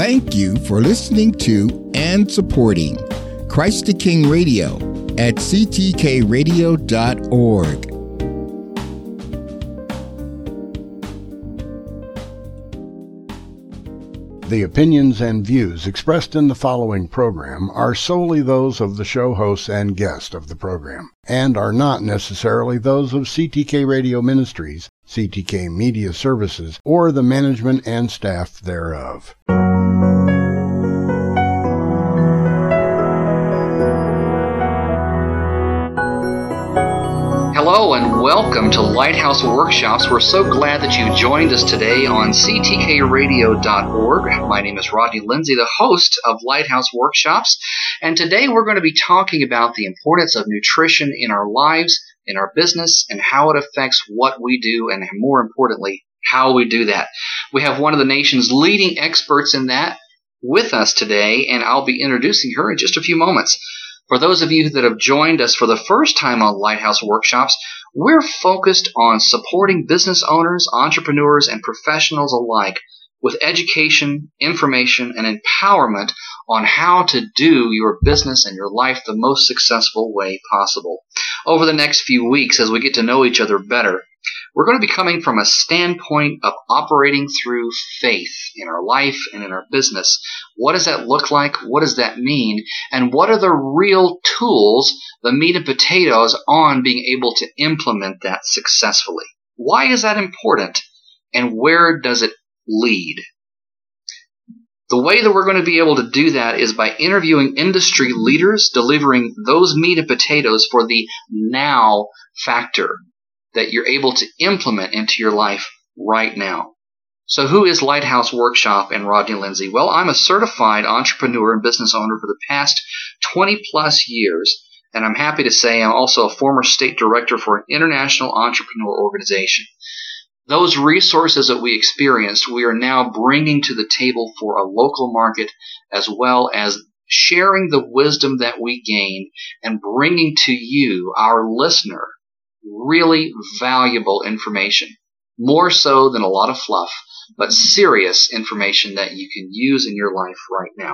Thank you for listening to and supporting Christ the King Radio at ctkradio.org. The opinions and views expressed in the following program are solely those of the show hosts and guests of the program, and are not necessarily those of CTK Radio Ministries, CTK Media Services, or the management and staff thereof. Hello and welcome to Lighthouse Workshops. We're so glad that you joined us today on ctkradio.org. My name is Rodney Lindsay, the host of Lighthouse Workshops, and today we're going to be talking about the importance of nutrition in our lives, in our business, and how it affects what we do, and more importantly, how we do that. We have one of the nation's leading experts in that with us today, and I'll be introducing her in just a few moments. For those of you that have joined us for the first time on Lighthouse Workshops, we're focused on supporting business owners, entrepreneurs, and professionals alike with education, information, and empowerment on how to do your business and your life the most successful way possible. Over the next few weeks, as we get to know each other better, we're going to be coming from a standpoint of operating through faith in our life and in our business. What does that look like? What does that mean? And what are the real tools, the meat and potatoes on being able to implement that successfully? Why is that important? And where does it lead? The way that we're going to be able to do that is by interviewing industry leaders, delivering those meat and potatoes for the now factor that you're able to implement into your life right now. So who is Lighthouse Workshop and Rodney Lindsay? Well, I'm a certified entrepreneur and business owner for the past 20 plus years, and I'm happy to say I'm also a former state director for an international entrepreneur organization. Those resources that we experienced, we are now bringing to the table for a local market, as well as sharing the wisdom that we gain and bringing to you, our listener, really valuable information. More so than a lot of fluff, but serious information that you can use in your life right now.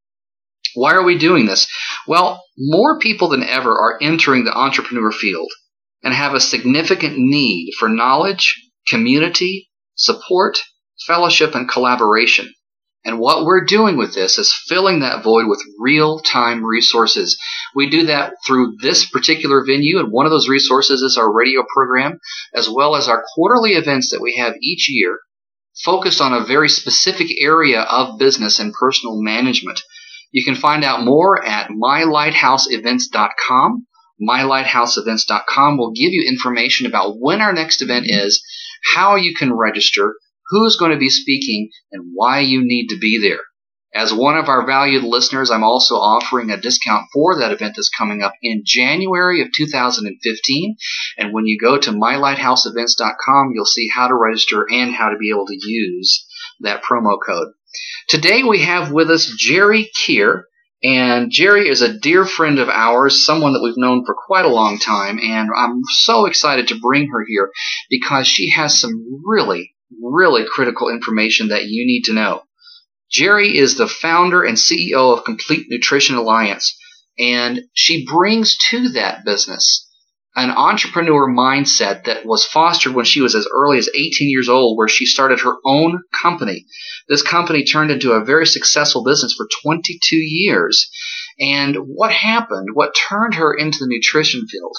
Why are we doing this? Well, more people than ever are entering the entrepreneur field and have a significant need for knowledge, community, support, fellowship, and collaboration. And what we're doing with this is filling that void with real-time resources. We do that through this particular venue, and one of those resources is our radio program, as well as our quarterly events that we have each year, focused on a very specific area of business and personal management. You can find out more at mylighthouseevents.com. mylighthouseevents.com will give you information about when our next event is, how you can register, who's going to be speaking, and why you need to be there. As one of our valued listeners, I'm also offering a discount for that event that's coming up in January of 2015. And when you go to mylighthouseevents.com, you'll see how to register and how to be able to use that promo code. Today we have with us Jerry Keir. And Jerry is a dear friend of ours, someone that we've known for quite a long time. And I'm so excited to bring her here because she has some really critical information that you need to know. Jerry is the founder and CEO of Complete Nutrition Alliance, and she brings to that business an entrepreneur mindset that was fostered when she was as early as 18 years old, where she started her own company. This company turned into a very successful business for 22 years. And what happened, what turned her into the nutrition field,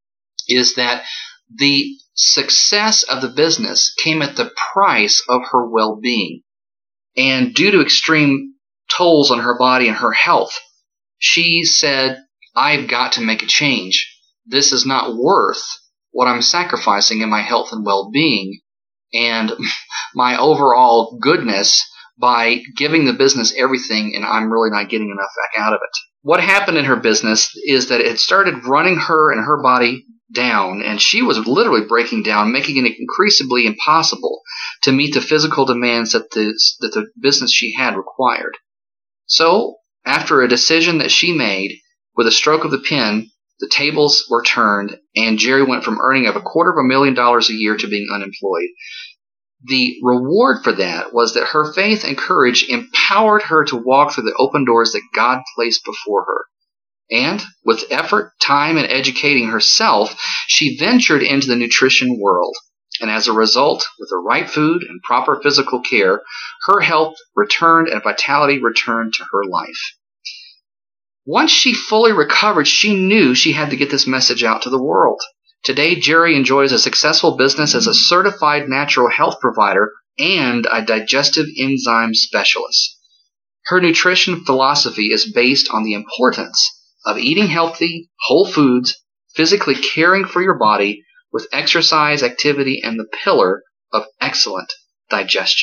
is that the success of the business came at the price of her well-being. And due to extreme tolls on her body and her health, she said, I've got to make a change. This is not worth what I'm sacrificing in my health and well-being and my overall goodness by giving the business everything, and I'm really not getting enough back out of it. What happened in her business is that it started running her and her body down, and she was literally breaking down, making it increasingly impossible to meet the physical demands that the business she had required. So, after a decision that she made, with a stroke of the pen, the tables were turned, and Jerry went from earning $250,000 a year to being unemployed. The reward for that was that her faith and courage empowered her to walk through the open doors that God placed before her. And with effort, time, and educating herself, she ventured into the nutrition world. And as a result, with the right food and proper physical care, her health returned and vitality returned to her life. Once she fully recovered, she knew she had to get this message out to the world. Today, Jerry enjoys a successful business as a certified natural health provider and a digestive enzyme specialist. Her nutrition philosophy is based on the importance of eating healthy, whole foods, physically caring for your body with exercise, activity, and the pillar of excellent digestion.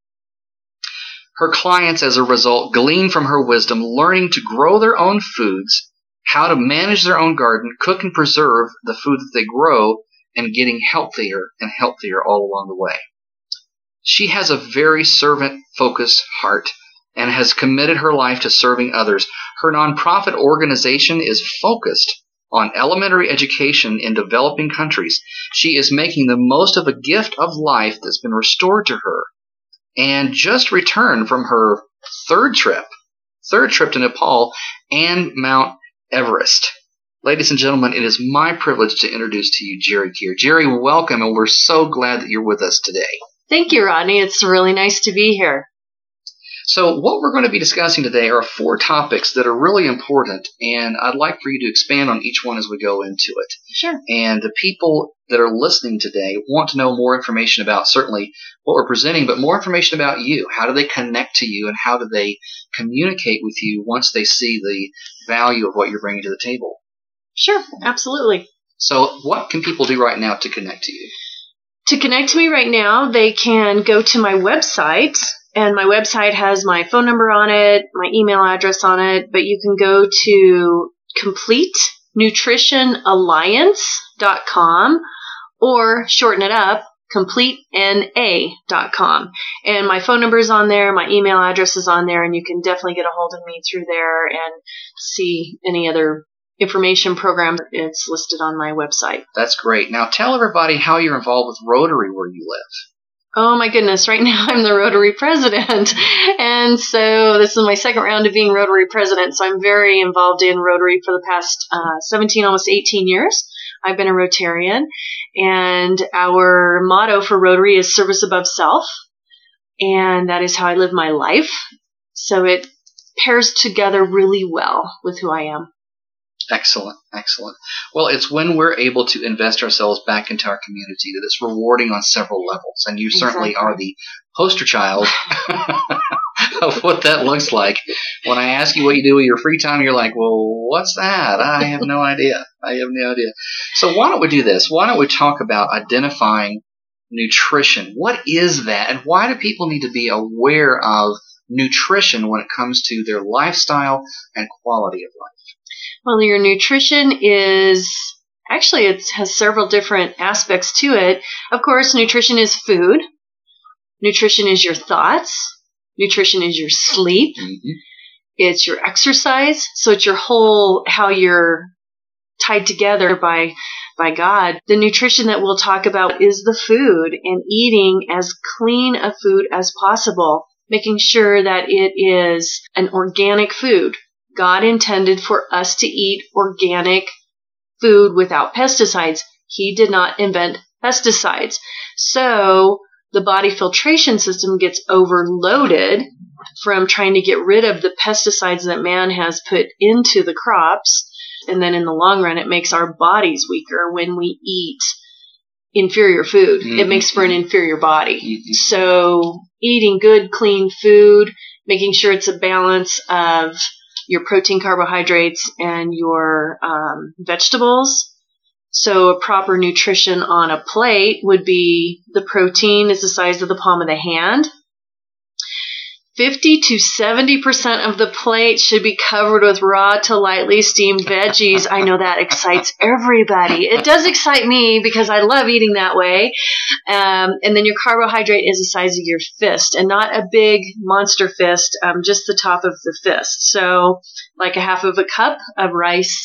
Her clients, as a result, glean from her wisdom, learning to grow their own foods, how to manage their own garden, cook and preserve the food that they grow, and getting healthier and healthier all along the way. She has a very servant-focused heart and has committed her life to serving others. Her nonprofit organization is focused on elementary education in developing countries. She is making the most of a gift of life that's been restored to her, and just returned from her third trip to Nepal and Mount Everest. Ladies and gentlemen, it is my privilege to introduce to you Jerry Keir. Jerry, welcome, and we're so glad that you're with us today. Thank you, Rodney. It's really nice to be here. So what we're going to be discussing today are 4 topics that are really important, and I'd like for you to expand on each one as we go into it. Sure. And the people that are listening today want to know more information about certainly what we're presenting, but more information about you. How do they connect to you, and how do they communicate with you once they see the value of what you're bringing to the table? Sure, absolutely. So what can people do right now to connect to you? To connect to me right now, they can go to my website. And my website has my phone number on it, my email address on it, but you can go to CompleteNutritionAlliance.com or shorten it up, CompleteNA.com. And my phone number is on there, my email address is on there, and you can definitely get a hold of me through there and see any other information program. It's listed on my website. That's great. Now tell everybody how you're involved with Rotary where you live. Oh my goodness, right now I'm the Rotary president. And so this is my second round of being Rotary president. So I'm very involved in Rotary for the past 17, almost 18 years. I've been a Rotarian. And our motto for Rotary is service above self. And that is how I live my life. So it pairs together really well with who I am. Excellent, excellent. Well, it's when we're able to invest ourselves back into our community that it's rewarding on several levels. And you certainly are the poster child of what that looks like. When I ask you what you do with your free time, you're like, well, what's that? I have no idea. So why don't we do this? Why don't we talk about identifying nutrition? What is that? And why do people need to be aware of nutrition when it comes to their lifestyle and quality of life? Well, your nutrition is, actually it has several different aspects to it. Of course, nutrition is food. Nutrition is your thoughts. Nutrition is your sleep. Mm-hmm. It's your exercise. So it's your whole, how you're tied together by God. The nutrition that we'll talk about is the food and eating as clean a food as possible, making sure that it is an organic food. God intended for us to eat organic food without pesticides. He did not invent pesticides. So the body filtration system gets overloaded from trying to get rid of the pesticides that man has put into the crops. And then in the long run, it makes our bodies weaker when we eat inferior food. Mm-hmm. It makes for an inferior body. Mm-hmm. So eating good, clean food, making sure it's a balance of your protein, carbohydrates, and your vegetables. So a proper nutrition on a plate would be the protein is the size of the palm of the hand. 50 to 70% of the plate should be covered with raw to lightly steamed veggies. I know that excites everybody. It does excite me because I love eating that way. And then your carbohydrate is the size of your fist, and not a big monster fist, just the top of the fist. So like a half of a cup of rice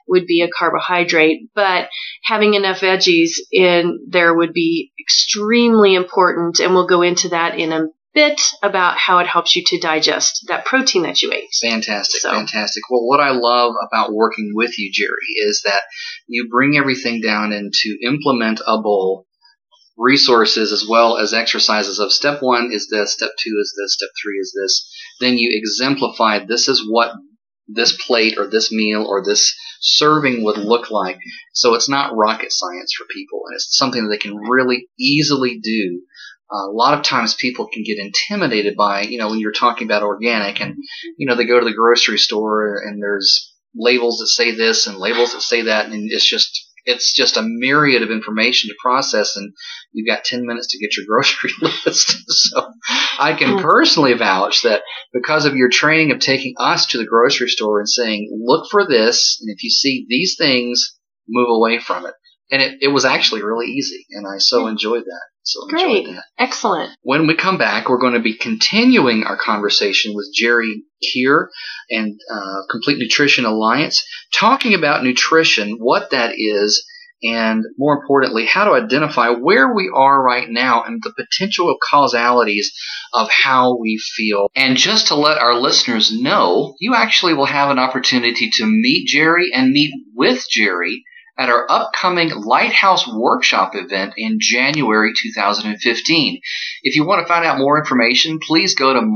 would be a carbohydrate, but having enough veggies in there would be extremely important, and we'll go into that in a bit about how it helps you to digest that protein that you ate. Fantastic. Well, what I love about working with you, Jerry, is that you bring everything down into implementable resources as well as exercises of step 1 is this, step 2 is this, step 3 is this. Then you exemplify this is what this plate or this meal or this serving would look like. So it's not rocket science for people, and it's something that they can really easily do. A lot of times people can get intimidated by, when you're talking about organic and, they go to the grocery store and there's labels that say this and labels that say that, and it's just a myriad of information to process, and you've got 10 minutes to get your grocery list. So I can personally vouch that because of your training of taking us to the grocery store and saying, look for this, and if you see these things, move away from it. And it was actually really easy, and I so enjoyed that. Great. Excellent. When we come back, we're going to be continuing our conversation with Jerry Keir and Complete Nutrition Alliance, talking about nutrition, what that is, and more importantly, how to identify where we are right now and the potential causalities of how we feel. And just to let our listeners know, you actually will have an opportunity to meet Jerry and meet with Jerry at our upcoming Lighthouse Workshop event in January 2015. If you want to find out more information, please go to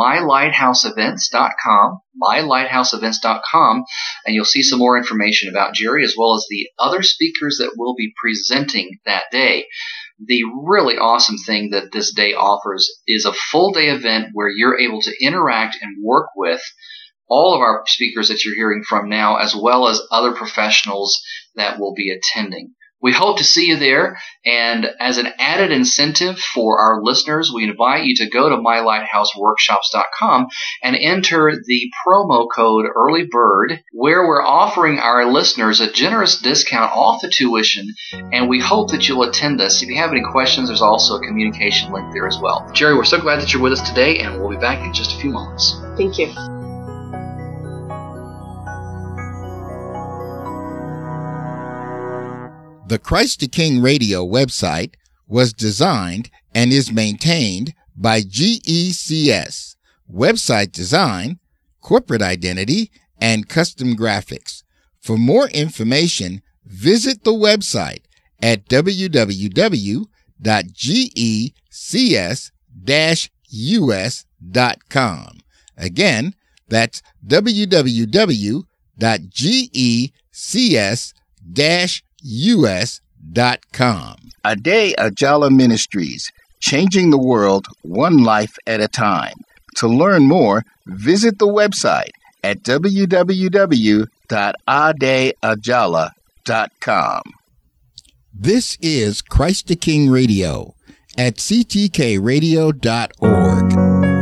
mylighthouseevents.com, and you'll see some more information about Jerry as well as the other speakers that will be presenting that day. The really awesome thing that this day offers is a full-day event where you're able to interact and work with all of our speakers that you're hearing from now, as well as other professionals that will be attending. We hope to see you there, and as an added incentive for our listeners, we invite you to go to mylighthouseworkshops.com and enter the promo code EARLYBIRD, where we're offering our listeners a generous discount off the tuition, and we hope that you'll attend this. If you have any questions, there's also a communication link there as well. Jerry, we're so glad that you're with us today, and we'll be back in just a few moments. Thank you. The Christ the King Radio website was designed and is maintained by GECS, website design, corporate identity, and custom graphics. For more information, visit the website at www.gecs-us.com. Again, that's www.gecs-us.com. Ade Ajala Ministries, changing the world one life at a time. To learn more, visit the website at www.adeajala.com. This is Christ the King Radio at ctkradio.org.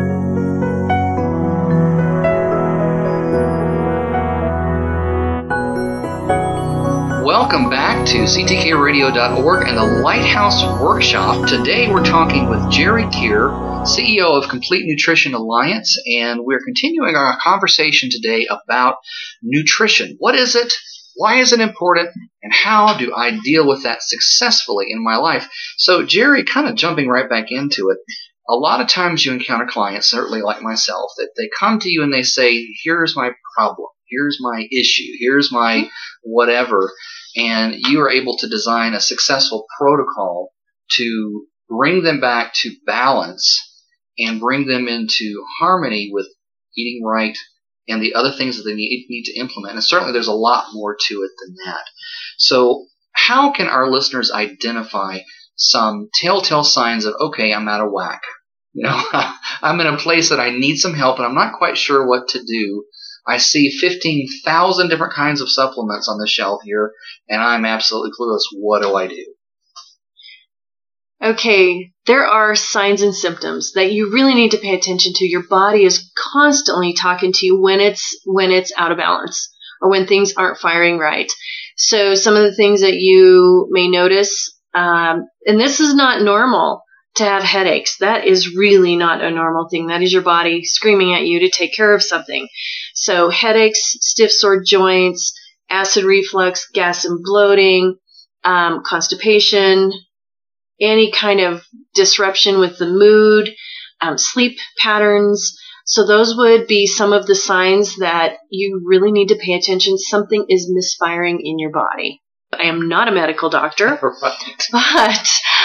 Welcome back to ctkradio.org and the Lighthouse Workshop. Today we're talking with Jerry Keir, CEO of Complete Nutrition Alliance, and we're continuing our conversation today about nutrition. What is it? Why is it important? And how do I deal with that successfully in my life? So Jerry, kind of jumping right back into it, a lot of times you encounter clients, certainly like myself, that they come to you and they say, here's my problem, here's my issue, here's my whatever, and you are able to design a successful protocol to bring them back to balance and bring them into harmony with eating right and the other things that they need to implement. And certainly there's a lot more to it than that. So how can our listeners identify some telltale signs of, okay, I'm out of whack? I'm in a place that I need some help and I'm not quite sure what to do. I see 15,000 different kinds of supplements on the shelf here, and I'm absolutely clueless. What do I do? Okay, there are signs and symptoms that you really need to pay attention to. Your body is constantly talking to you when it's out of balance or when things aren't firing right. So some of the things that you may notice, and this is not normal to have headaches. That is really not a normal thing. That is your body screaming at you to take care of something. So headaches, stiff, sore joints, acid reflux, gas and bloating, constipation, any kind of disruption with the mood, sleep patterns. So those would be some of the signs that you really need to pay attention. Something is misfiring in your body. I am not a medical doctor, but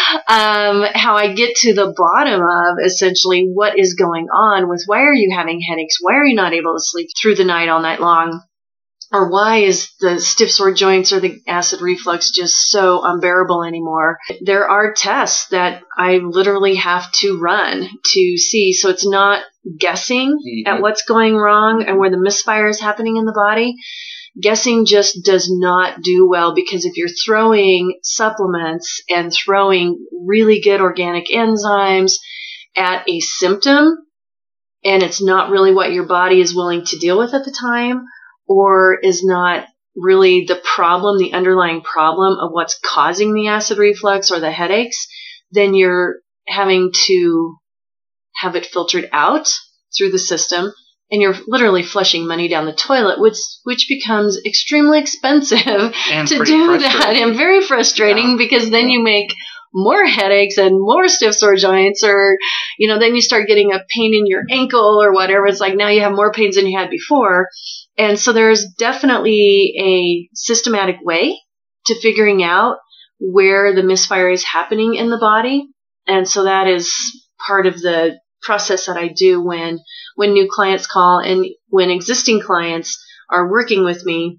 how I get to the bottom of essentially what is going on with why are you having headaches? Why are you not able to sleep through the night all night long? Or why is the stiff sore joints or the acid reflux just so unbearable anymore? There are tests that I literally have to run to see. So it's not guessing at what's going wrong and where the misfire is happening in the body. Guessing just does not do well, because if you're throwing supplements and throwing really good organic enzymes at a symptom and it's not really what your body is willing to deal with at the time, or is not really the problem, the underlying problem of what's causing the acid reflux or the headaches, then you're having to have it filtered out through the system. And you're literally flushing money down the toilet, which becomes extremely expensive and to do that, and very frustrating because then you make more headaches and more stiff sore joints, or, then you start getting a pain in your ankle or whatever. It's like now you have more pains than you had before. And so there's definitely a systematic way to figuring out where the misfire is happening in the body. And so that is part of the process that I do when new clients call, and when existing clients are working with me,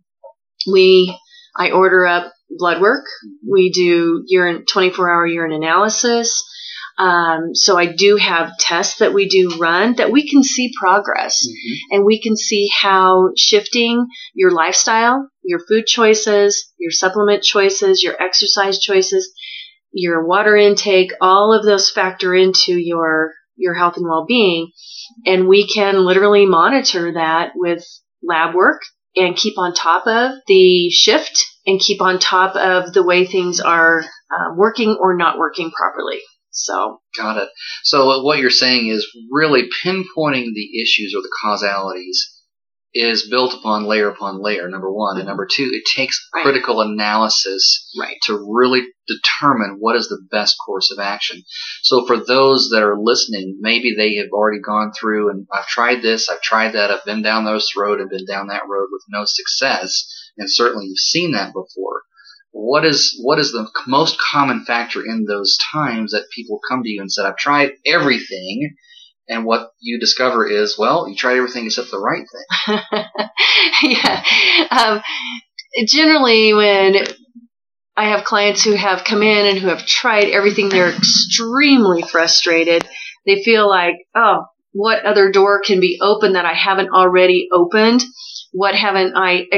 I order up blood work. We do 24-hour urine analysis. So I do have tests that we do run that we can see progress, and we can see how shifting your lifestyle, your food choices, your supplement choices, your exercise choices, your water intake, all of those factor into your health and well-being. And we can literally monitor that with lab work and keep on top of the shift and keep on top of the way things are working or not working properly. So got it. So what you're saying is really pinpointing the issues or the causalities is built upon layer, number one. And number two, it takes critical analysis to really determine what is the best course of action. So for those that are listening, maybe they have already gone through and I've tried this, I've tried that, I've been down this road and been down that road with no success. And certainly you've seen that before. What is the most common factor in those times that people come to you and said, I've tried everything? And what you discover is, well, you tried everything except the right thing. Generally, when I have clients who have come in and who have tried everything, they're extremely frustrated. They feel like, oh, what other door can be open that I haven't already opened? What haven't I,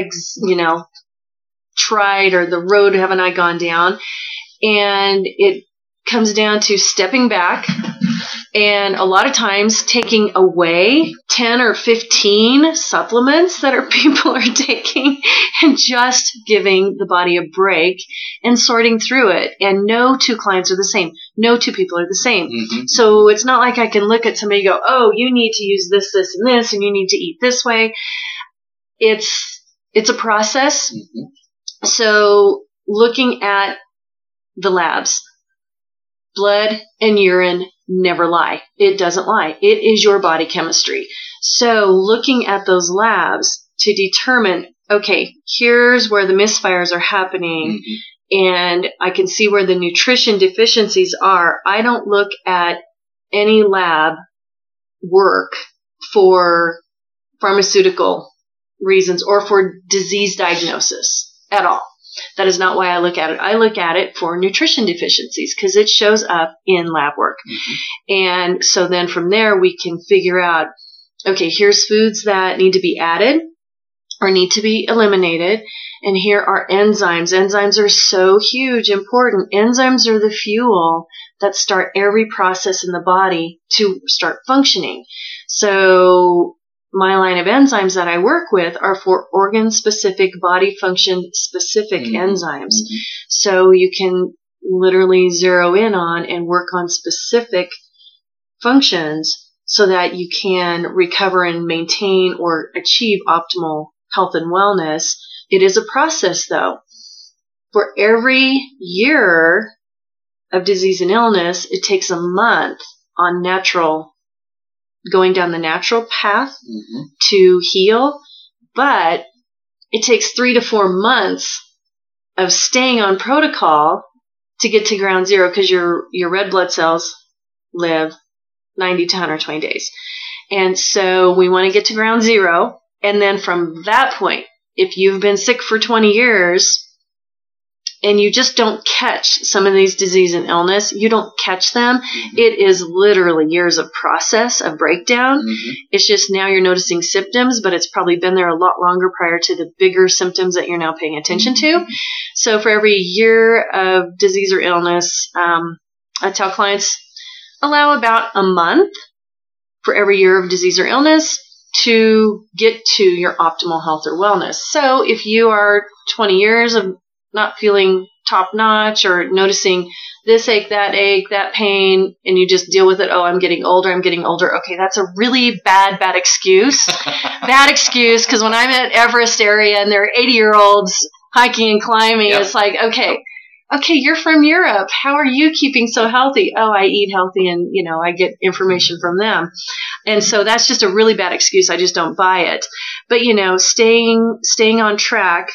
tried, or the road haven't I gone down? And it comes down to stepping back and a lot of times taking away 10 or 15 supplements that people are taking and just giving the body a break and sorting through it. And no two clients are the same. No two people are the same. So it's not like I can look at somebody and go, oh, you need to use this, this, and this, and you need to eat this way. It's a process. So looking at the labs, blood and urine never lie. It doesn't lie. It is your body chemistry. So looking at those labs to determine, okay, here's where the misfires are happening, and I can see where the nutrition deficiencies are. I don't look at any lab work for pharmaceutical reasons or for disease diagnosis at all. That is not why I look at it. I look at it for nutrition deficiencies because it shows up in lab work. And so then from there we can figure out, okay, here's foods that need to be added or need to be eliminated. And here are enzymes. Enzymes are so huge, important. Enzymes are the fuel that start every process in the body to start functioning. So my line of enzymes that I work with are for organ-specific, body function-specific enzymes. So you can literally zero in on and work on specific functions so that you can recover and maintain or achieve optimal health and wellness It is a process, though. For every year of disease and illness, it takes a month on going down the natural path to heal, but it takes 3 to 4 months of staying on protocol to get to ground zero, because your red blood cells live 90 to 120 days. And so we want to get to ground zero. And then from that point, if you've been sick for 20 years and you just don't catch some of these disease and illness, you don't catch them. It is literally years of process of breakdown. It's just now you're noticing symptoms, but it's probably been there a lot longer prior to the bigger symptoms that you're now paying attention to. So for every year of disease or illness, I tell clients allow about a month for every year of disease or illness to get to your optimal health or wellness. So if you are 20 years of not feeling top notch or noticing this ache, that pain, and you just deal with it. Oh, I'm getting older. Okay, that's a really bad excuse. Bad excuse, because when I'm at Everest area and there are 80-year-olds hiking and climbing, it's like, okay, you're from Europe. How are you keeping so healthy? Oh, I eat healthy, and, I get information from them. And so that's just a really bad excuse. I just don't buy it. But, staying on track,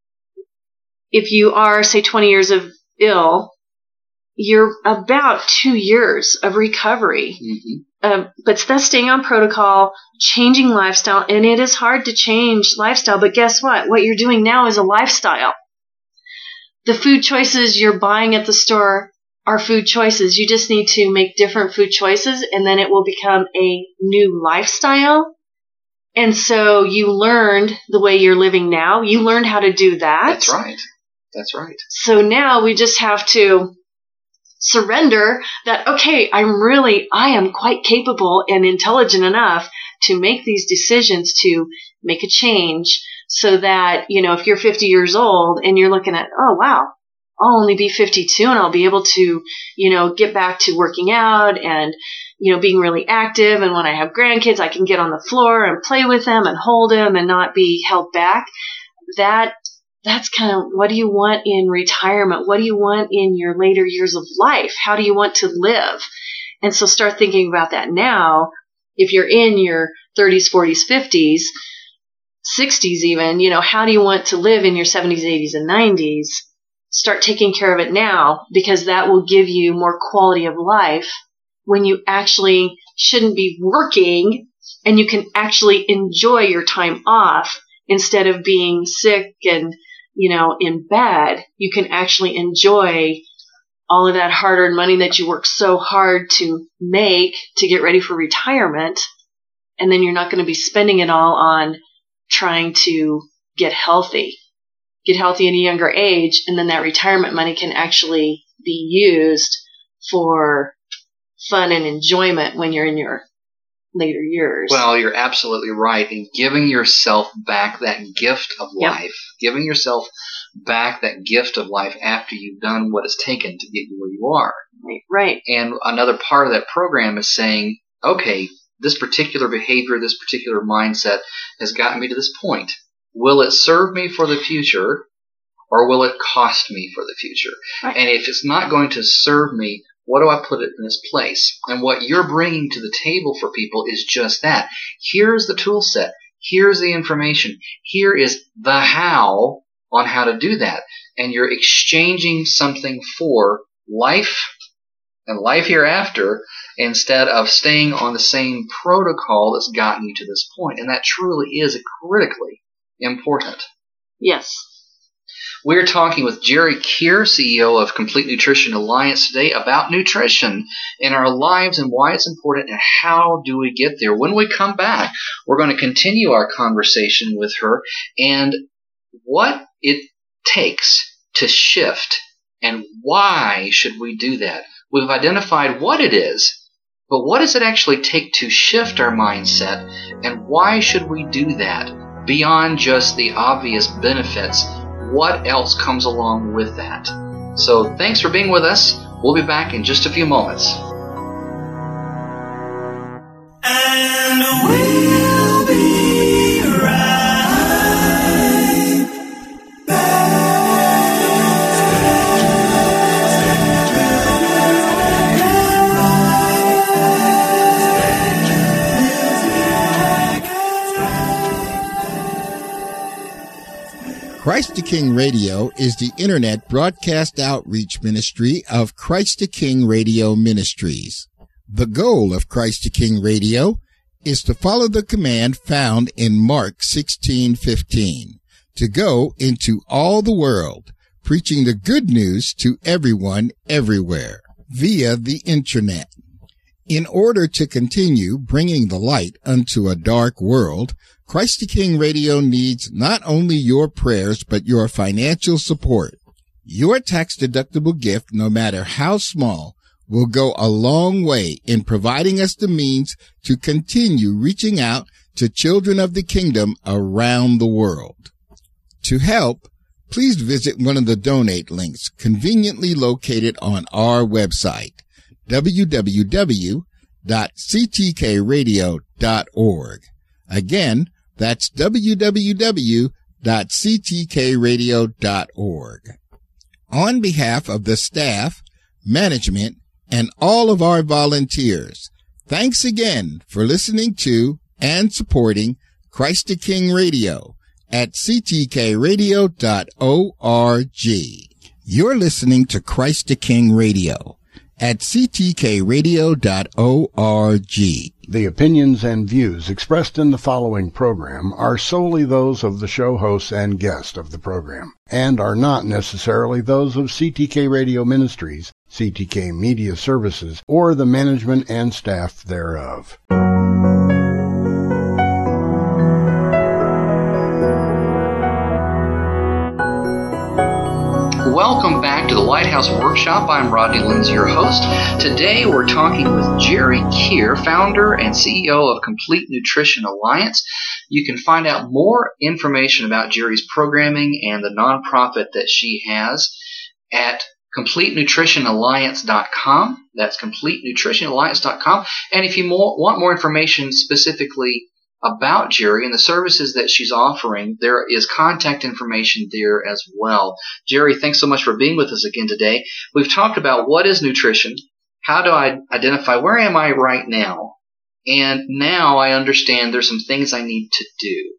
if you are, say, 20 years of ill, you're about 2 years of recovery. But that's staying on protocol, changing lifestyle, and it is hard to change lifestyle. But guess what? What you're doing now is a lifestyle. The food choices you're buying at the store are food choices. You just need to make different food choices, and then it will become a new lifestyle. And so you learned the way you're living now. You learned how to do that. That's right. So now we just have to surrender that, okay, I am quite capable and intelligent enough to make these decisions to make a change, so that, if you're 50 years old and you're looking at, oh, wow, I'll only be 52 and I'll be able to, get back to working out and, being really active. And when I have grandkids, I can get on the floor and play with them and hold them and not be held back. That's kind of, what do you want in retirement? What do you want in your later years of life? How do you want to live? And so start thinking about that now. If you're in your 30s, 40s, 50s, 60s even, how do you want to live in your 70s, 80s, and 90s? Start taking care of it now, because that will give you more quality of life when you actually shouldn't be working, and you can actually enjoy your time off instead of being sick and, in bed. You can actually enjoy all of that hard-earned money that you work so hard to make to get ready for retirement. And then you're not going to be spending it all on trying to get healthy at a younger age. And then that retirement money can actually be used for fun and enjoyment when you're in your later years. Well, you're absolutely right. And giving yourself back that gift of life, giving yourself back that gift of life after you've done what it's taken to get you where you are. Right. And another part of that program is saying, okay, this particular behavior, this particular mindset has gotten me to this point. Will it serve me for the future, or will it cost me for the future? Right. And if it's not going to serve me, what do I put it in its place? And what you're bringing to the table for people is just that. Here's the tool set. Here's the information. Here is the how on how to do that. And you're exchanging something for life and life hereafter, instead of staying on the same protocol that's gotten you to this point. And that truly is critically important. Yes. We're talking with Jerry Keir, CEO of Complete Nutrition Alliance, today about nutrition in our lives and why it's important and how do we get there. When we come back, we're going to continue our conversation with her and what it takes to shift and why should we do that. We've identified what it is, but what does it actually take to shift our mindset, and why should we do that beyond just the obvious benefits? What else comes along with that? So thanks for being with us. We'll be back in just a few moments. And we'll be right Christ the King Radio is the internet broadcast outreach ministry of Christ the King Radio Ministries. The goal of Christ the King Radio is to follow the command found in Mark 16:15, to go into all the world, preaching the good news to everyone everywhere via the internet. In order to continue bringing the light unto a dark world, Christ the King Radio needs not only your prayers, but your financial support. Your tax-deductible gift, no matter how small, will go a long way in providing us the means to continue reaching out to children of the kingdom around the world. To help, please visit one of the donate links conveniently located on our website, www.ctkradio.org. Again, that's www.ctkradio.org. On behalf of the staff, management, and all of our volunteers, thanks again for listening to and supporting Christ the King Radio at ctkradio.org. You're listening to Christ the King Radio at ctkradio.org. The opinions and views expressed in the following program are solely those of the show hosts and guests of the program, and are not necessarily those of CTK Radio Ministries, CTK Media Services, or the management and staff thereof. Welcome back to the Lighthouse Workshop. I'm Rodney Lindsay, your host. Today we're talking with Jerry Keir, founder and CEO of Complete Nutrition Alliance. You can find out more information about Jerry's programming and the nonprofit that she has at CompleteNutritionAlliance.com. That's CompleteNutritionAlliance.com. And if you want more information specifically about Jerry and the services that she's offering, there is contact information there as well. Jerry, thanks so much for being with us again today. We've talked about what is nutrition, how do I identify where am I right now, and now I understand there's some things I need to do.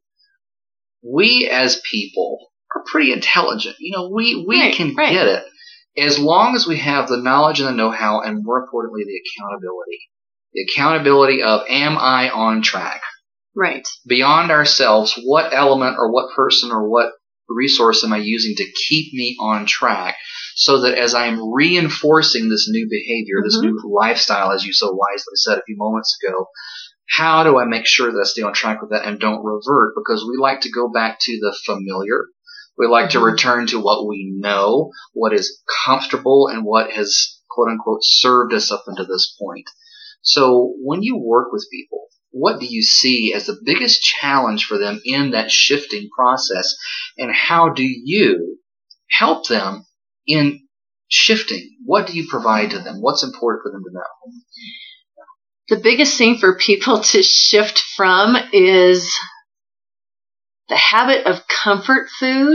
We as people are pretty intelligent. We can get it as long as we have the knowledge and the know-how, and more importantly, the accountability. The accountability of, am I on track? Right. Beyond ourselves, what element or what person or what resource am I using to keep me on track, so that as I'm reinforcing this new behavior, this new lifestyle, as you so wisely said a few moments ago, how do I make sure that I stay on track with that and don't revert? Because we like to go back to the familiar. We like to return to what we know, what is comfortable, and what has, quote unquote, served us up until this point. So when you work with people, what do you see as the biggest challenge for them in that shifting process, and how do you help them in shifting? What do you provide to them? What's important for them to know? The biggest thing for people to shift from is the habit of comfort food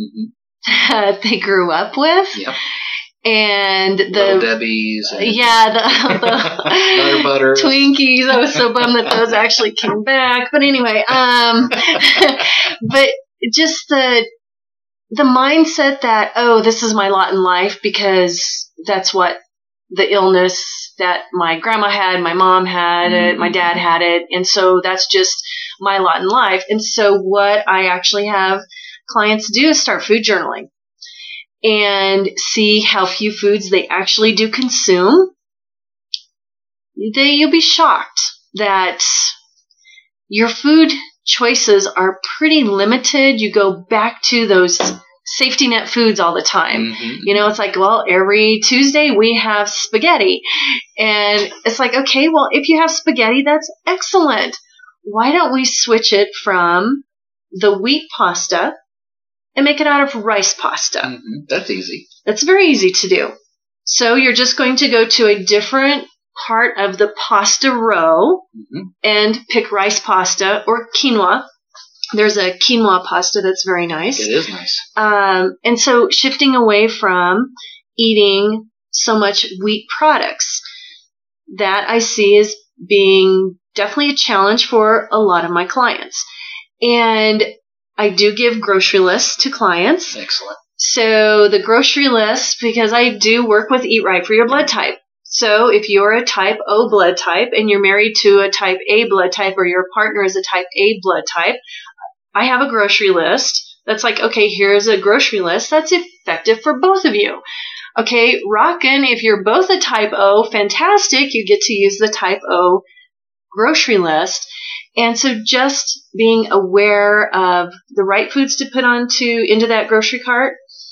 that they grew up with. Yep. And Little Debbie's. And the Nutter Butter. Twinkies. I was so bummed that those actually came back. But anyway, but just the mindset that, oh, this is my lot in life because that's what the illness that my grandma had, my mom had it, my dad had it. And so that's just my lot in life. And so what I actually have clients do is start food journaling and see how few foods they actually do consume. You'll be shocked that your food choices are pretty limited. You go back to those safety net foods all the time. It's like, well, every Tuesday we have spaghetti. And it's like, okay, well, if you have spaghetti, that's excellent. Why don't we switch it from the wheat pasta and make it out of rice pasta? That's easy. That's very easy to do. So you're just going to go to a different part of the pasta row and pick rice pasta or quinoa. There's a quinoa pasta that's very nice. It is nice. And so shifting away from eating so much wheat products, that I see as being definitely a challenge for a lot of my clients. And I do give grocery lists to clients. Excellent. So the grocery list, because I do work with Eat Right for your blood type. So if you're a type O blood type and you're married to a type A blood type, or your partner is a type A blood type, I have a grocery list that's like, okay, here's a grocery list that's effective for both of you. Okay, rockin', if you're both a type O, fantastic, you get to use the type O grocery list. And so just being aware of the right foods to put into that grocery cart.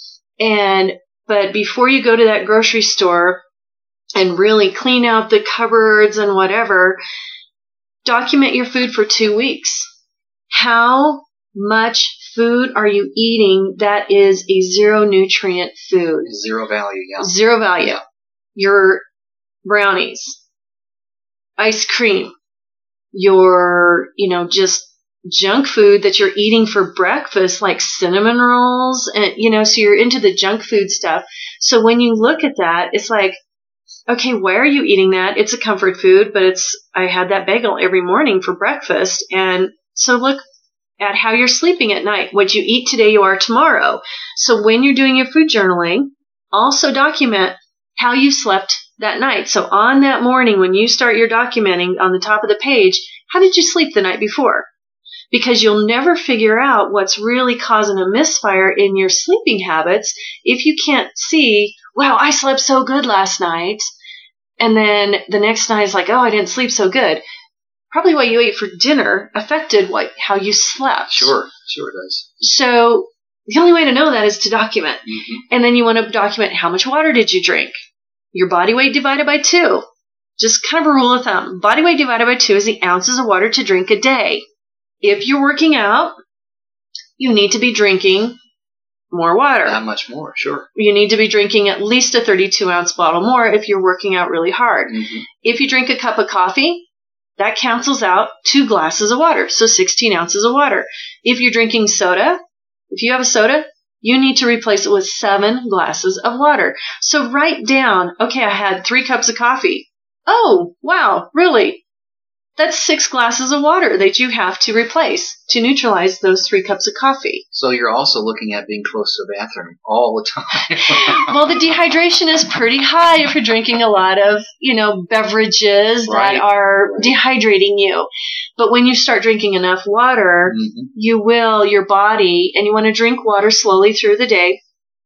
But before you go to that grocery store and really clean out the cupboards and whatever, document your food for 2 weeks. How much food are you eating that is a zero nutrient food? Zero value, yeah. Zero value. Yeah. Your brownies, ice cream, your, just junk food that you're eating for breakfast, like cinnamon rolls, and, so you're into the junk food stuff. So when you look at that, it's like, okay, why are you eating that? It's a comfort food, but I had that bagel every morning for breakfast. And so look at how you're sleeping at night. What you eat today, you are tomorrow. So when you're doing your food journaling, also document how you slept that night. So on that morning, when you start your documenting on the top of the page, how did you sleep the night before? Because you'll never figure out what's really causing a misfire in your sleeping habits if you can't see, wow, I slept so good last night. And then the next night is like, oh, I didn't sleep so good. Probably what you ate for dinner affected how you slept. Sure it does. So the only way to know that is to document. Mm-hmm. And then you want to document how much water did you drink? Your body weight divided by 2. Just kind of a rule of thumb. Body weight divided by 2 is the ounces of water to drink a day. If you're working out, you need to be drinking more water. That much more, sure. You need to be drinking at least a 32-ounce bottle more if you're working out really hard. Mm-hmm. If you drink a cup of coffee, that cancels out 2 glasses of water, so 16 ounces of water. If you're drinking soda, if you have a soda, you need to replace it with 7 glasses of water. So write down, okay, I had 3 cups of coffee. Oh, wow, really? That's 6 glasses of water that you have to replace to neutralize those 3 cups of coffee. So you're also looking at being close to a bathroom all the time. Well, the dehydration is pretty high if you're drinking a lot of, beverages that are dehydrating you. But when you start drinking enough water, mm-hmm. your body, and you want to drink water slowly through the day.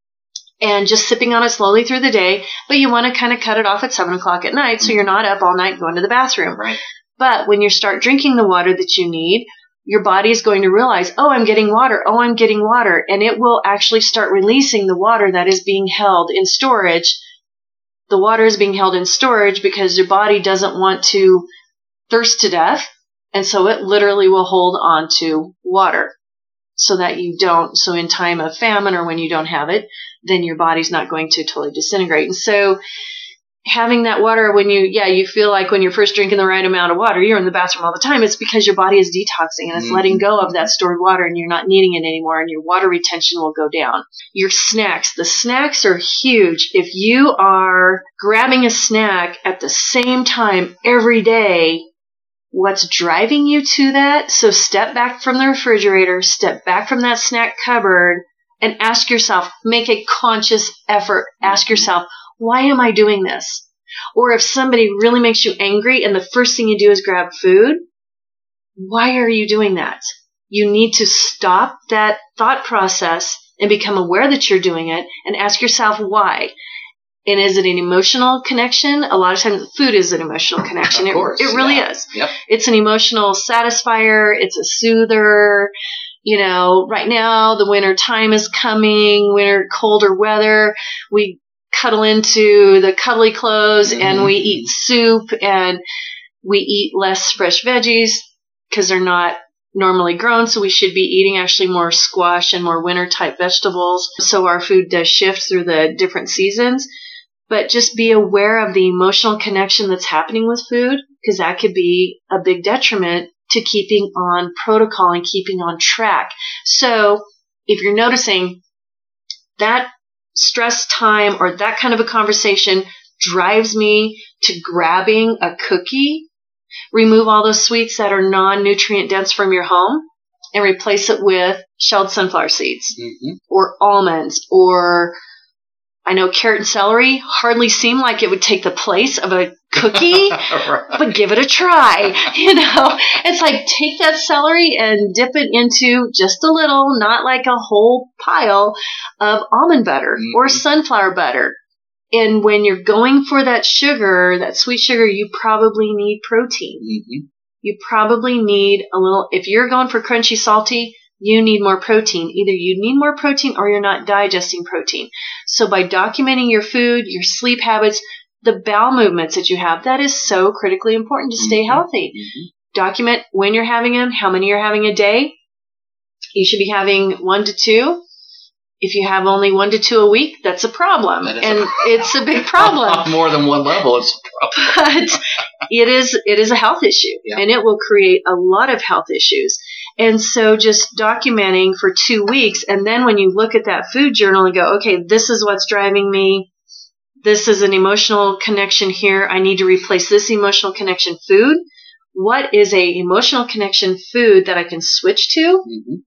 And just sipping on it slowly through the day, but you want to kind of cut it off at 7 o'clock at night so you're not up all night going to the bathroom. Right. But when you start drinking the water that you need, your body is going to realize, oh, I'm getting water. Oh, I'm getting water. And it will actually start releasing the water that is being held in storage. The water is being held in storage because your body doesn't want to thirst to death. And so it literally will hold on to water so that you don't. So in time of famine or when you don't have it, then your body's not going to totally disintegrate. And so having that water when you feel like when you're first drinking the right amount of water, you're in the bathroom all the time. It's because your body is detoxing and it's letting go of that stored water and you're not needing it anymore and your water retention will go down. Your snacks. The snacks are huge. If you are grabbing a snack at the same time every day, what's driving you to that? So step back from the refrigerator, step back from that snack cupboard and ask yourself, make a conscious effort. Ask yourself, why am I doing this? Or if somebody really makes you angry and the first thing you do is grab food, why are you doing that? You need to stop that thought process and become aware that you're doing it and ask yourself why. And is it an emotional connection? A lot of times food is an emotional connection. Of course, it really is. Yep. It's an emotional satisfier. It's a soother. Right now the winter time is coming, colder weather. We cuddle into the cuddly clothes and we eat soup and we eat less fresh veggies because they're not normally grown. So we should be eating actually more squash and more winter type vegetables. So our food does shift through the different seasons, but just be aware of the emotional connection that's happening with food because that could be a big detriment to keeping on protocol and keeping on track. So if you're noticing that stress time or that kind of a conversation drives me to grabbing a cookie, remove all those sweets that are non-nutrient dense from your home. and replace it with shelled sunflower seeds or almonds, or I know carrot and celery hardly seem like it would take the place of a cookie, right. But give it a try. It's like take that celery and dip it into just a little, not like a whole pile of almond butter or sunflower butter. And when you're going for that sugar, that sweet sugar, you probably need protein. You probably need a little, if you're going for crunchy, salty, you need more protein. Either you need more protein or you're not digesting protein. So by documenting your food, your sleep habits, the bowel movements that you have, that is so critically important to stay healthy. Document when you're having them, how many you're having a day. You should be having 1 to 2. If you have only 1 to 2 a week, that's a problem. It's a big problem. More than one level, it's a problem. But it is a health issue, and it will create a lot of health issues. And so just documenting for 2 weeks, and then when you look at that food journal and go, okay, this is what's driving me. This is an emotional connection here. I need to replace this emotional connection food. What is a emotional connection food that I can switch to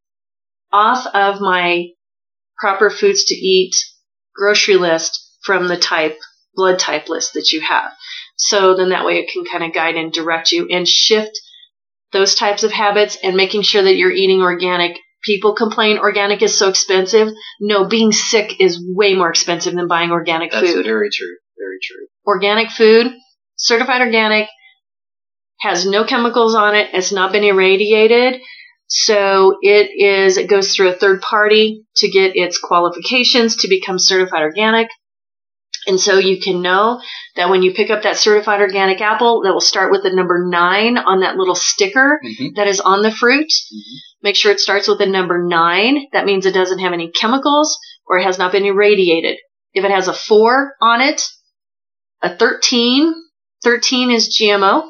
off of my proper foods to eat grocery list from the blood type list that you have? So then that way it can kind of guide and direct you and shift those types of habits, and making sure that you're eating organic. People complain organic is so expensive. No, being sick is way more expensive than buying organic food. That's very true. Very true. Organic food, certified organic, has no chemicals on it. It's not been irradiated. So it goes through a third party to get its qualifications to become certified organic. And so you can know that when you pick up that certified organic apple, that will start with the number 9 on that little sticker that is on the fruit. Make sure it starts with the number 9. That means it doesn't have any chemicals or it has not been irradiated. If it has a 4 on it, a 13 is GMO.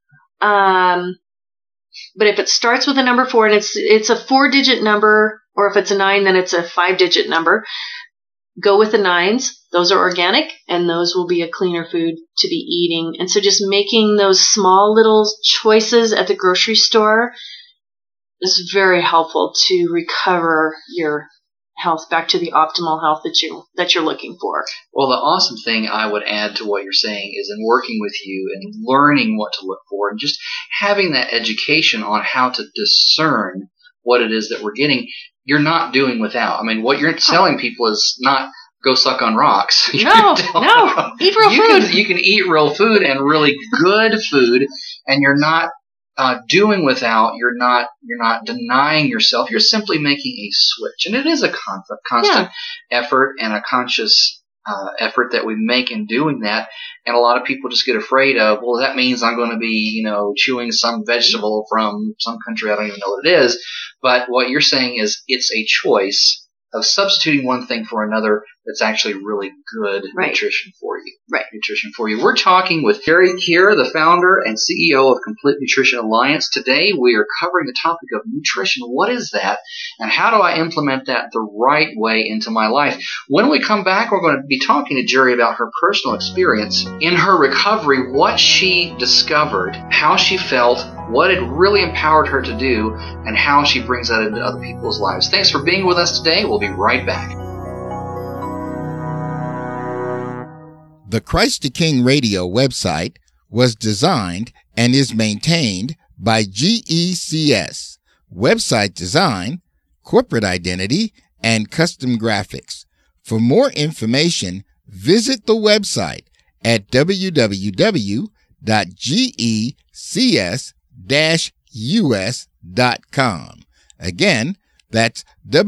But if it starts with a number 4 and it's a 4-digit number, or if it's a 9, then it's a 5-digit number, go with the 9s. Those are organic, and those will be a cleaner food to be eating. And so just making those small little choices at the grocery store is very helpful to recover your health back to the optimal health that you're looking for. Well, the awesome thing I would add to what you're saying is in working with you and learning what to look for and just having that education on how to discern what it is that we're getting, you're not doing without. I mean, what you're telling people is not go suck on rocks. No, eat real food. You can eat real food and really good food, and you're not doing without. You're not denying yourself. You're simply making a switch, and it is a constant effort and a conscious effort that we make in doing that. And a lot of people just get afraid of, well, that means I'm going to be, chewing some vegetable from some country I don't even know what it is. But what you're saying is it's a choice of substituting one thing for another that's actually really good nutrition for you. Right. Nutrition for you. We're talking with Jerry Keir, the founder and CEO of Complete Nutrition Alliance. Today we are covering the topic of nutrition. What is that? And how do I implement that the right way into my life? When we come back, we're going to be talking to Jerry about her personal experience in her recovery, what she discovered, how she felt, what it really empowered her to do, and how she brings that into other people's lives. Thanks for being with us today. We'll be right back. The Christ the King Radio website was designed and is maintained by GECS, website design, corporate identity, and custom graphics. For more information, visit the website at www.gecs-us.com. Again, that's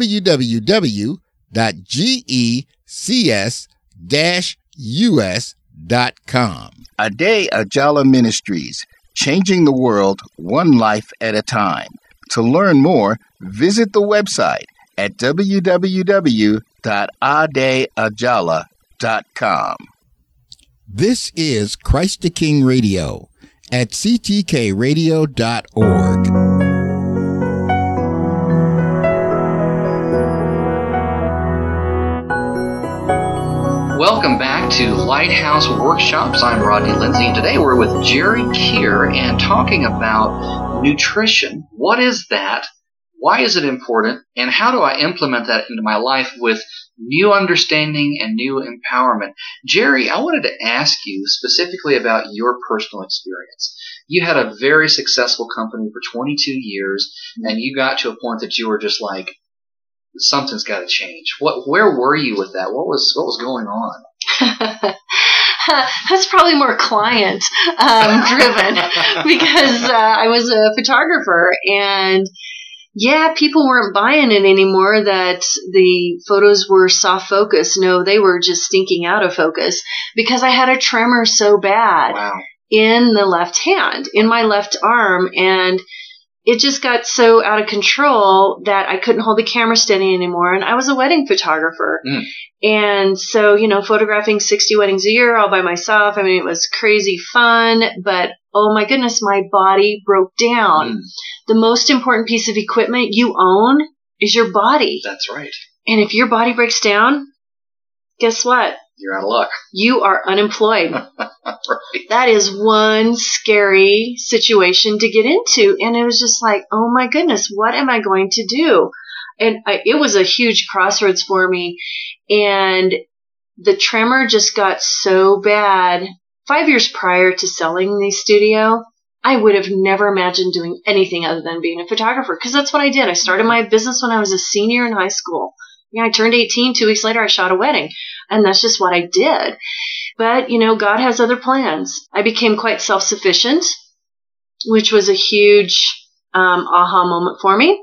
www.gecs-us.com. Ade Ajala Ministries, changing the world one life at a time. To learn more, visit the website at www.adeajala.com. This is Christ the King Radio at ctkradio.org. Welcome back to Lighthouse Workshops. I'm Rodney Lindsay, and today we're with Jerry Keir and talking about nutrition. What is that? Why is it important? And how do I implement that into my life with new understanding and new empowerment? Jerry, I wanted to ask you specifically about your personal experience. You had a very successful company for 22 years, and you got to a point that you were just like, something's got to change. Where were you with that? What was going on? That's probably more client driven because I was a photographer, and yeah, people weren't buying it anymore that the photos were soft focus. No, they were just stinking out of focus because I had a tremor so bad. Wow. In the left hand, in my left arm, and it just got so out of control that I couldn't hold the camera steady anymore. And I was a wedding photographer. And so, photographing 60 weddings a year all by myself. I mean, it was crazy fun, but oh my goodness, my body broke down. The most important piece of equipment you own is your body. That's right. And if your body breaks down, guess what? You're out of luck. You are unemployed. Right. That is one scary situation to get into. And it was just like, oh my goodness, what am I going to do? And it was a huge crossroads for me. And the tremor just got so bad. 5 years prior to selling the studio, I would have never imagined doing anything other than being a photographer, because that's what I did. I started my business when I was a senior in high school. I turned 18. 2 weeks later, I shot a wedding. And that's just what I did. But, God has other plans. I became quite self-sufficient, which was a huge aha moment for me.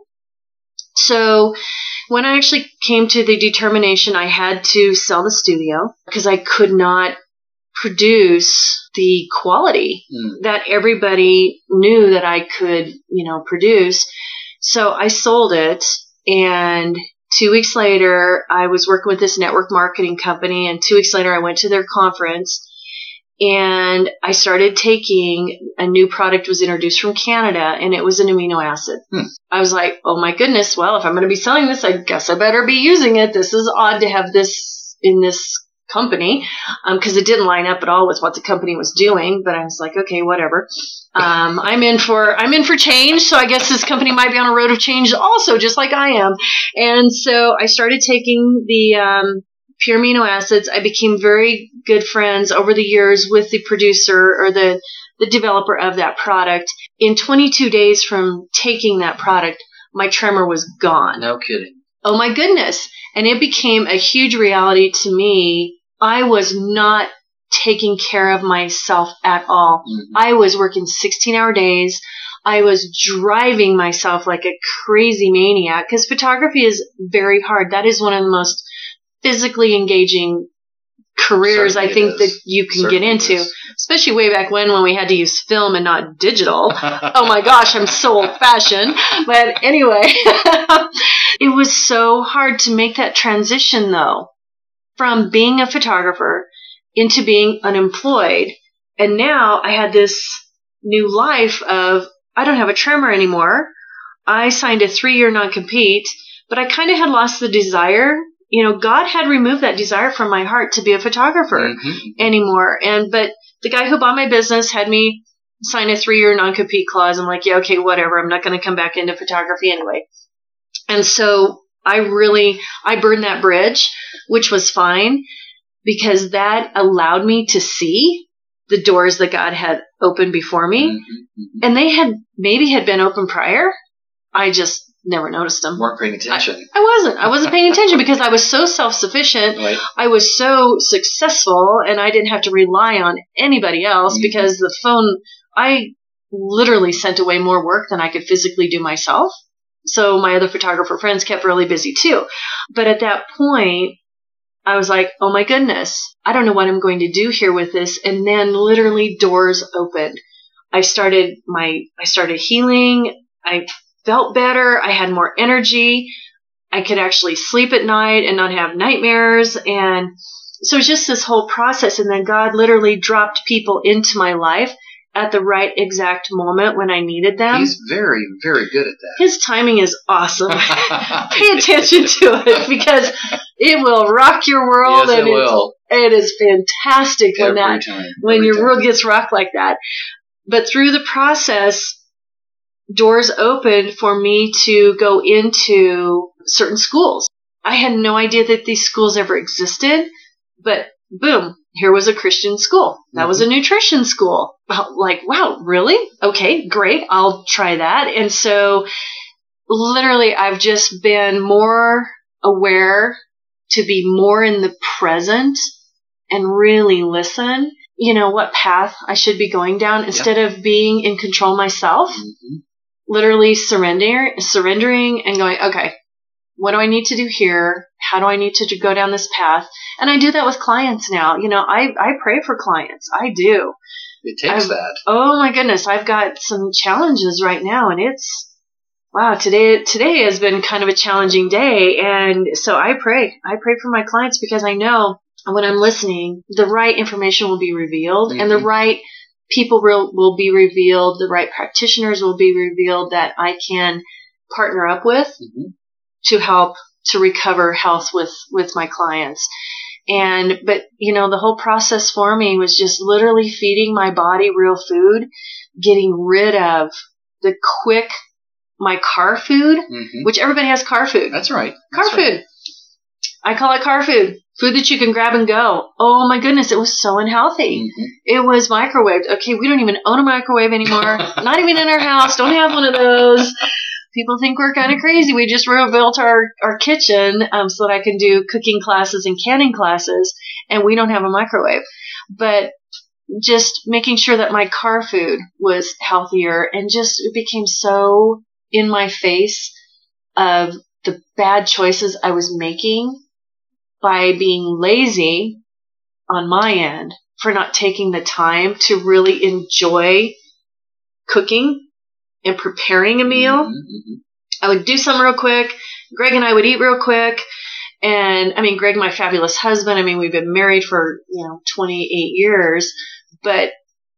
So when I actually came to the determination I had to sell the studio because I could not produce the quality that everybody knew that I could, produce. So I sold it, and 2 weeks later, I was working with this network marketing company, and 2 weeks later, I went to their conference, and I started taking a new product was introduced from Canada, and it was an amino acid. I was like, oh my goodness, well, if I'm going to be selling this, I guess I better be using it. This is odd to have this in this company, because it didn't line up at all with what the company was doing, but I was like, okay, whatever. I'm in for change, so I guess this company might be on a road of change also, just like I am. And so I started taking the pure amino acids. I became very good friends over the years with the producer or the developer of that product. In 22 days from taking that product, my tremor was gone. No kidding. Oh my goodness. And it became a huge reality to me. I was not taking care of myself at all. I was working 16-hour days. I was driving myself like a crazy maniac, because photography is very hard. That is one of the most physically engaging careers I think that you can get into, especially way back when we had to use film and not digital. Oh my gosh, I'm so old-fashioned. But anyway, it was so hard to make that transition, though, from being a photographer into being unemployed. And now I had this new life of, I don't have a tremor anymore. I signed a 3-year non-compete, but I kind of had lost the desire. God had removed that desire from my heart to be a photographer anymore. But the guy who bought my business had me sign a 3-year non-compete clause. I'm like, yeah, okay, whatever. I'm not going to come back into photography anyway. And so I burned that bridge, which was fine, because that allowed me to see the doors that God had opened before me. And they had been open prior. I just never noticed them. Weren't paying attention. I wasn't paying attention because I was so self-sufficient. Right. I was so successful, and I didn't have to rely on anybody else because the phone, I literally sent away more work than I could physically do myself. So my other photographer friends kept really busy too. But at that point, I was like, oh my goodness, I don't know what I'm going to do here with this. And then literally doors opened. I started healing. I felt better. I had more energy. I could actually sleep at night and not have nightmares. And so it was just this whole process. And then God literally dropped people into my life at the right exact moment when I needed them. He's very, very good at that. His timing is awesome. Pay attention to it, because it will rock your world. Yes, and it will. It is fantastic when your world gets rocked like that. But through the process, doors opened for me to go into certain schools. I had no idea that these schools ever existed, but boom, here was a Christian school. That was a nutrition school. Like, wow, really? Okay, great. I'll try that. And so literally I've just been more aware to be more in the present and really listen, what path I should be going down instead of being in control myself. Literally surrendering and going, okay, what do I need to do here? How do I need to go down this path? And I do that with clients now. I pray for clients. I do. It takes that. Oh my goodness. I've got some challenges right now, and wow, today has been kind of a challenging day. And so I pray for my clients because I know when I'm listening, the right information will be revealed and the right people will be revealed. The right practitioners will be revealed that I can partner up with to help to recover health with my clients. But the whole process for me was just literally feeding my body real food, getting rid of my car food, which everybody has car food. That's right. Car food. I call it car food. Food that you can grab and go. Oh my goodness, it was so unhealthy. It was microwaved. Okay, we don't even own a microwave anymore. Not even in our house. Don't have one of those. People think we're kind of crazy. We just rebuilt our kitchen so that I can do cooking classes and canning classes, and we don't have a microwave. But just making sure that my car food was healthier, and just it became so in my face of the bad choices I was making by being lazy on my end for not taking the time to really enjoy cooking and preparing a meal. I would do something real quick. Greg and I would eat real quick. And Greg, my fabulous husband, we've been married for, 28 years, but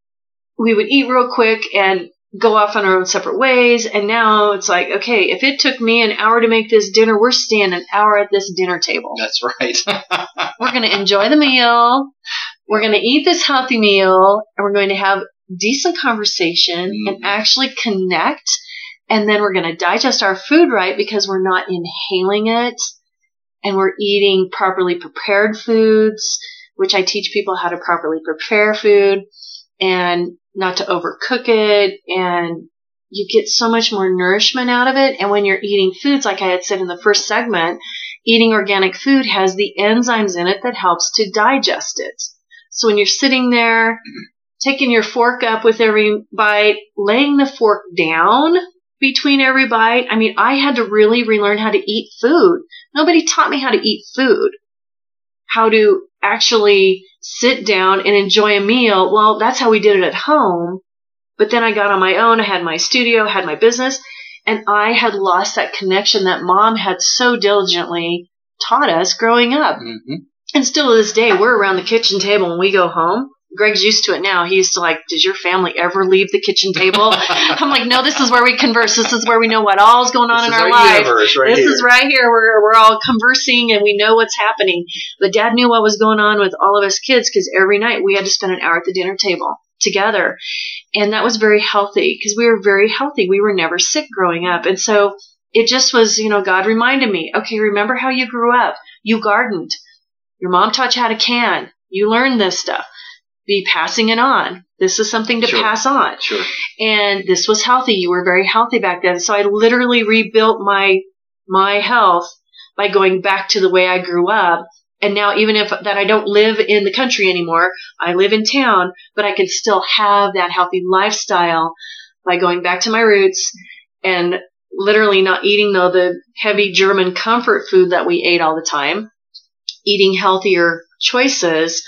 we would eat real quick and go off on our own separate ways. And now it's like, okay, if it took me an hour to make this dinner, we're staying an hour at this dinner table. That's right. We're going to enjoy the meal. We're going to eat this healthy meal, and we're going to have decent conversation and actually connect. And then we're going to digest our food right because we're not inhaling it, and we're eating properly prepared foods, which I teach people how to properly prepare food and not to overcook it. And you get so much more nourishment out of it. And when you're eating foods, like I had said in the first segment, eating organic food has the enzymes in it that helps to digest it. So when you're sitting there, taking your fork up with every bite, laying the fork down between every bite. I had to really relearn how to eat food. Nobody taught me how to eat food, how to actually sit down and enjoy a meal. Well, that's how we did it at home. But then I got on my own. I had my studio, had my business, and I had lost that connection that Mom had so diligently taught us growing up. And still to this day, we're around the kitchen table when we go home. Greg's used to it now. He used to does your family ever leave the kitchen table? I'm like, no, this is where we converse. This is where we know what all's going on in our life. This is right here. We're all conversing and we know what's happening. But Dad knew what was going on with all of us kids because every night we had to spend an hour at the dinner table together. And that was very healthy because we were very healthy. We were never sick growing up. And so it just was, God reminded me, okay, remember how you grew up. You gardened. Your mom taught you how to can. You learned this stuff. Be passing it on. This is something to pass on. And this was healthy. You were very healthy back then. So I literally rebuilt my health by going back to the way I grew up. And now even if that I don't live in the country anymore, I live in town, but I can still have that healthy lifestyle by going back to my roots and literally not eating the heavy German comfort food that we ate all the time, eating healthier choices,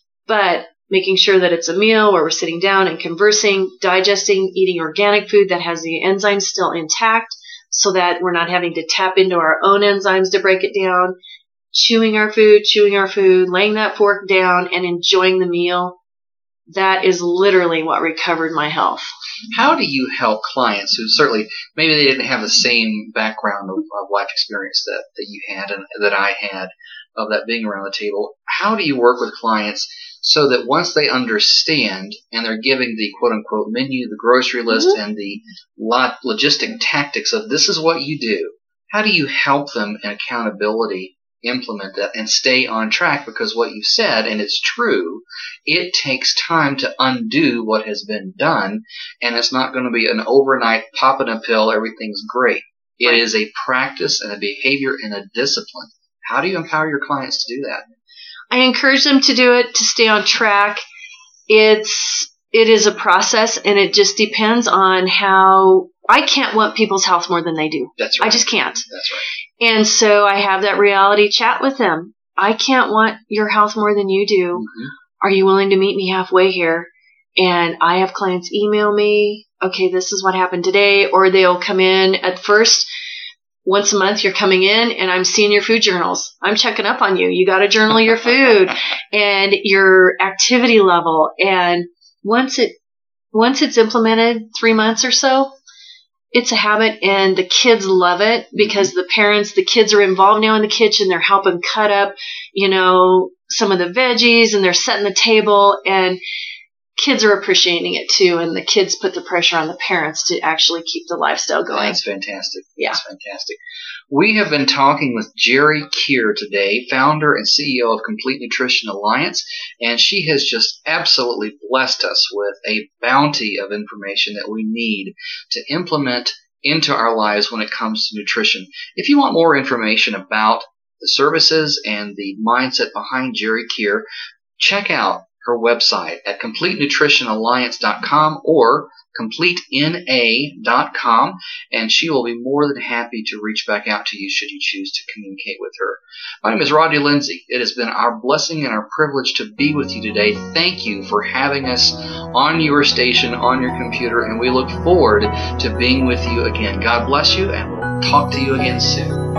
but making sure that it's a meal where we're sitting down and conversing, digesting, eating organic food that has the enzymes still intact so that we're not having to tap into our own enzymes to break it down, chewing our food, laying that fork down and enjoying the meal. That is literally what recovered my health. How do you help clients who certainly maybe they didn't have the same background of life experience that you had and that I had of that being around the table? How do you work with clients so that once they understand and they're giving the quote-unquote menu, the grocery list, and the logistic tactics of this is what you do, how do you help them in accountability implement that and stay on track? Because what you said, and it's true, it takes time to undo what has been done, and it's not going to be an overnight popping a pill, everything's great. It is a practice and a behavior and a discipline. How do you empower your clients to do that? I encourage them to do it, to stay on track. It is a process, and it just depends on how. I can't want people's health more than they do. That's right. I just can't. That's right. And so I have that reality chat with them. I can't want your health more than you do. Mm-hmm. Are you willing to meet me halfway here? And I have clients email me, okay, this is what happened today, or they'll come in at first. Once a month, you're coming in, and I'm seeing your food journals. I'm checking up on you. You got to journal your food and your activity level. And once it's implemented, 3 months or so, it's a habit, and the kids love it because the kids are involved now in the kitchen. They're helping cut up, some of the veggies, and they're setting the table, and kids are appreciating it too. And the kids put the pressure on the parents to actually keep the lifestyle going. That's fantastic. Yeah. That's fantastic. We have been talking with Jerry Keir today, founder and CEO of Complete Nutrition Alliance, and she has just absolutely blessed us with a bounty of information that we need to implement into our lives when it comes to nutrition. If you want more information about the services and the mindset behind Jerry Keir, check out her website at CompleteNutritionAlliance.com or CompleteNA.com, and she will be more than happy to reach back out to you should you choose to communicate with her. My name is Rodney Lindsay. It has been our blessing and our privilege to be with you today. Thank you for having us on your station, on your computer, and we look forward to being with you again. God bless you, and we'll talk to you again soon.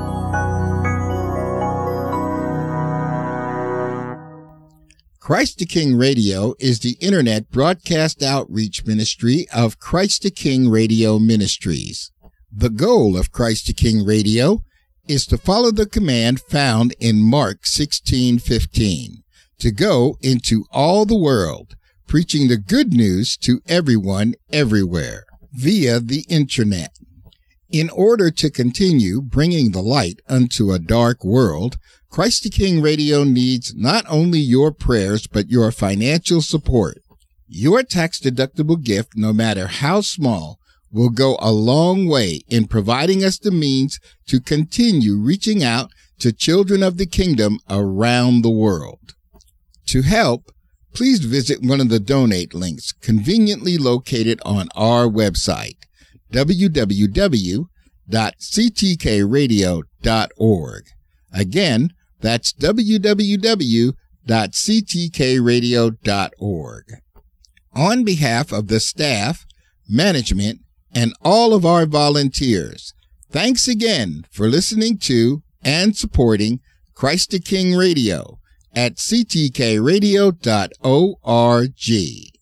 Christ the King Radio is the internet broadcast outreach ministry of Christ the King Radio Ministries. The goal of Christ the King Radio is to follow the command found in Mark 16:15, to go into all the world, preaching the good news to everyone, everywhere, via the internet. In order to continue bringing the light unto a dark world, Christ the King Radio needs not only your prayers, but your financial support. Your tax-deductible gift, no matter how small, will go a long way in providing us the means to continue reaching out to children of the kingdom around the world. To help, please visit one of the donate links conveniently located on our website, www.ctkradio.org. Again, that's www.ctkradio.org. On behalf of the staff, management, and all of our volunteers, thanks again for listening to and supporting Christ the King Radio at ctkradio.org.